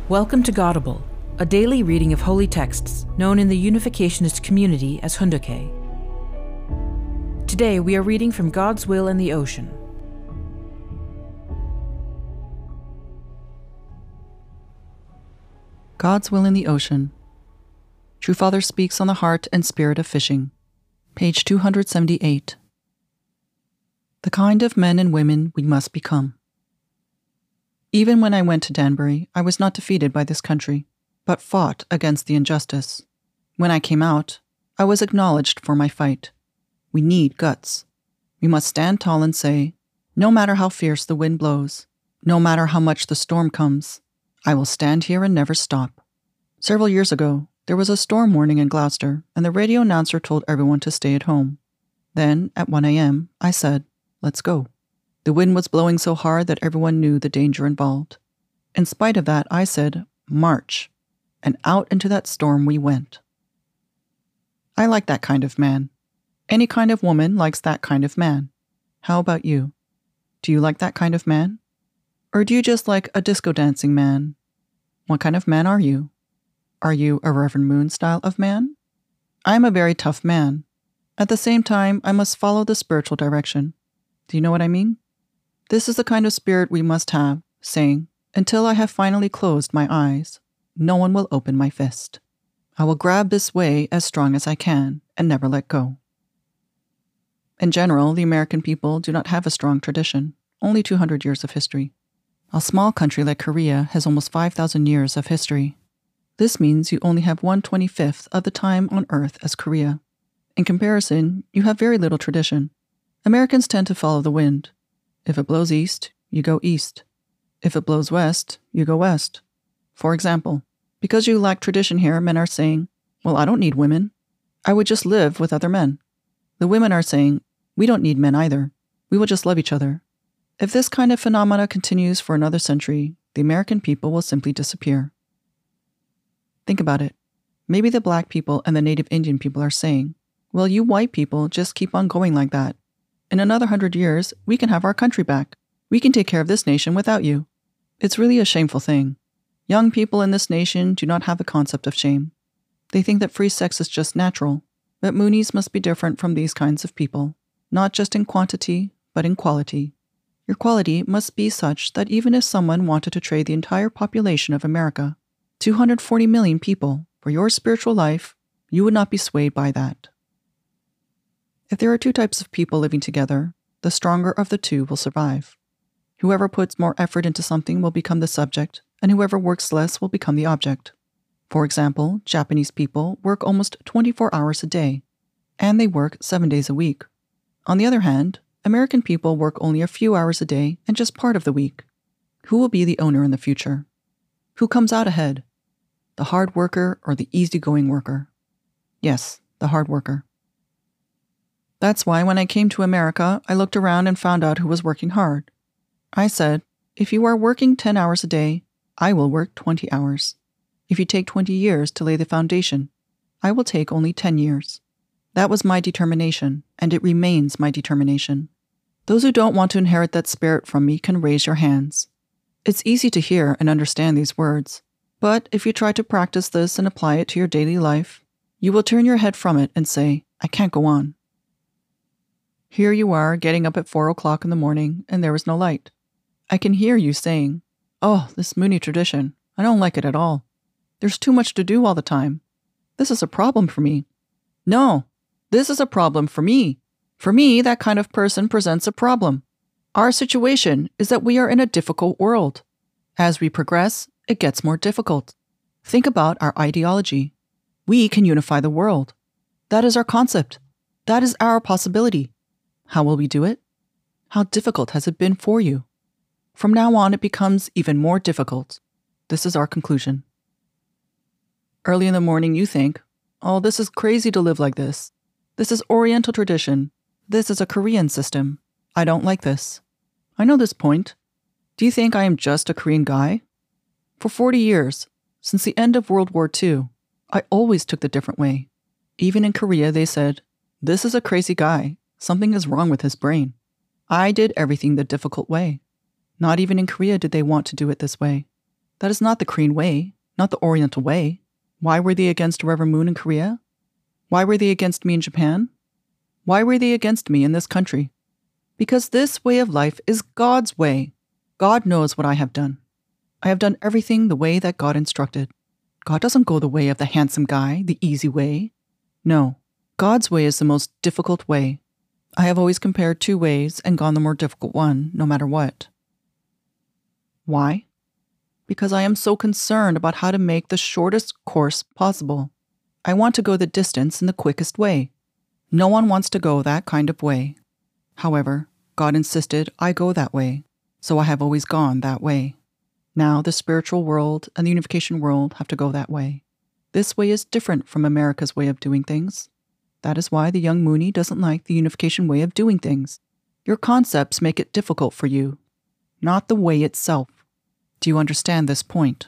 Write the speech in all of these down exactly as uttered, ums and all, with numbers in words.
Welcome to Godible, a daily reading of holy texts known in the Unificationist community as Hunduke. Today we are reading from God's Will in the Ocean. God's Will in the Ocean. True Father speaks on the heart and spirit of fishing. Page two hundred seventy-eight. The kind of men and women we must become. Even when I went to Danbury, I was not defeated by this country, but fought against the injustice. When I came out, I was acknowledged for my fight. We need guts. We must stand tall and say, no matter how fierce the wind blows, no matter how much the storm comes, I will stand here and never stop. Several years ago, there was a storm warning in Gloucester, and the radio announcer told everyone to stay at home. Then, at one a.m., I said, let's go. The wind was blowing so hard that everyone knew the danger involved. In spite of that, I said, march. And out into that storm we went. I like that kind of man. Any kind of woman likes that kind of man. How about you? Do you like that kind of man? Or do you just like a disco dancing man? What kind of man are you? Are you a Reverend Moon style of man? I am a very tough man. At the same time, I must follow the spiritual direction. Do you know what I mean? This is the kind of spirit we must have, saying, until I have finally closed my eyes, no one will open my fist. I will grab this way as strong as I can and never let go. In general, the American people do not have a strong tradition, only two hundred years of history. A small country like Korea has almost five thousand years of history. This means you only have one twenty-fifth of the time on Earth as Korea. In comparison, you have very little tradition. Americans tend to follow the wind. If it blows east, you go east. If it blows west, you go west. For example, because you lack tradition here, men are saying, well, I don't need women. I would just live with other men. The women are saying, we don't need men either. We will just love each other. If this kind of phenomena continues for another century, the American people will simply disappear. Think about it. Maybe the black people and the native Indian people are saying, well, you white people just keep on going like that. In another hundred years, we can have our country back. We can take care of this nation without you. It's really a shameful thing. Young people in this nation do not have the concept of shame. They think that free sex is just natural, but Moonies must be different from these kinds of people, not just in quantity, but in quality. Your quality must be such that even if someone wanted to trade the entire population of America, two hundred forty million people, for your spiritual life, you would not be swayed by that. If there are two types of people living together, the stronger of the two will survive. Whoever puts more effort into something will become the subject, and whoever works less will become the object. For example, Japanese people work almost twenty-four hours a day, and they work seven days a week. On the other hand, American people work only a few hours a day and just part of the week. Who will be the owner in the future? Who comes out ahead? The hard worker or the easygoing worker? Yes, the hard worker. That's why when I came to America, I looked around and found out who was working hard. I said, if you are working ten hours a day, I will work twenty hours. If you take twenty years to lay the foundation, I will take only ten years. That was my determination, and it remains my determination. Those who don't want to inherit that spirit from me can raise your hands. It's easy to hear and understand these words, but if you try to practice this and apply it to your daily life, you will turn your head from it and say, I can't go on. Here you are, getting up at four o'clock in the morning, and there is no light. I can hear you saying, oh, this Moonie tradition, I don't like it at all. There's too much to do all the time. This is a problem for me. No, this is a problem for me. For me, that kind of person presents a problem. Our situation is that we are in a difficult world. As we progress, it gets more difficult. Think about our ideology. We can unify the world. That is our concept. That is our possibility. How will we do it? How difficult has it been for you? From now on, it becomes even more difficult. This is our conclusion. Early in the morning, you think, oh, this is crazy to live like this. This is Oriental tradition. This is a Korean system. I don't like this. I know this point. Do you think I am just a Korean guy? For forty years, since the end of World War Two, I always took the different way. Even in Korea, they said, this is a crazy guy. Something is wrong with his brain. I did everything the difficult way. Not even in Korea did they want to do it this way. That is not the Korean way, not the Oriental way. Why were they against Reverend Moon in Korea? Why were they against me in Japan? Why were they against me in this country? Because this way of life is God's way. God knows what I have done. I have done everything the way that God instructed. God doesn't go the way of the handsome guy, the easy way. No, God's way is the most difficult way. I have always compared two ways and gone the more difficult one, no matter what. Why? Because I am so concerned about how to make the shortest course possible. I want to go the distance in the quickest way. No one wants to go that kind of way. However, God insisted I go that way, so I have always gone that way. Now the spiritual world and the unification world have to go that way. This way is different from America's way of doing things. That is why the young Moonie doesn't like the unification way of doing things. Your concepts make it difficult for you, not the way itself. Do you understand this point?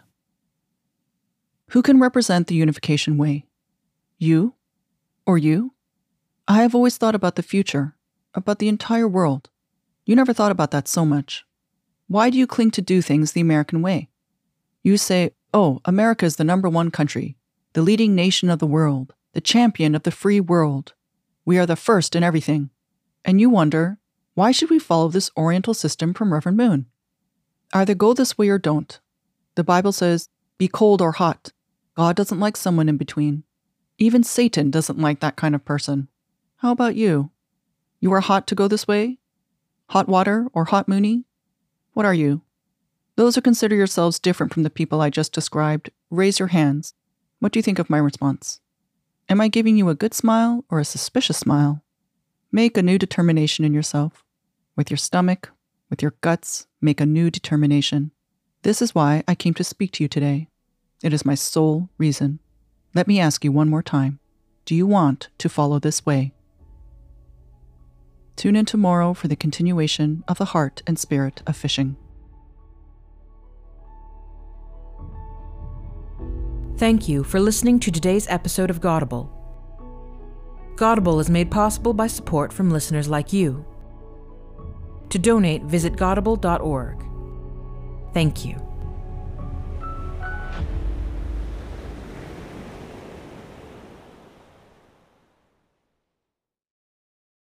Who can represent the unification way? You? Or you? I have always thought about the future, about the entire world. You never thought about that so much. Why do you cling to do things the American way? You say, oh, America is the number one country, the leading nation of the world, the champion of the free world. We are the first in everything. And you wonder, why should we follow this Oriental system from Reverend Moon? Either go this way or don't. The Bible says, be cold or hot. God doesn't like someone in between. Even Satan doesn't like that kind of person. How about you? You are hot to go this way? Hot water or hot Moonie? What are you? Those who consider yourselves different from the people I just described, raise your hands. What do you think of my response? Am I giving you a good smile or a suspicious smile? Make a new determination in yourself. With your stomach, with your guts, make a new determination. This is why I came to speak to you today. It is my sole reason. Let me ask you one more time. Do you want to follow this way? Tune in tomorrow for the continuation of the heart and spirit of fishing. Thank you for listening to today's episode of Godible. Godible is made possible by support from listeners like you. To donate, visit godible dot org. Thank you.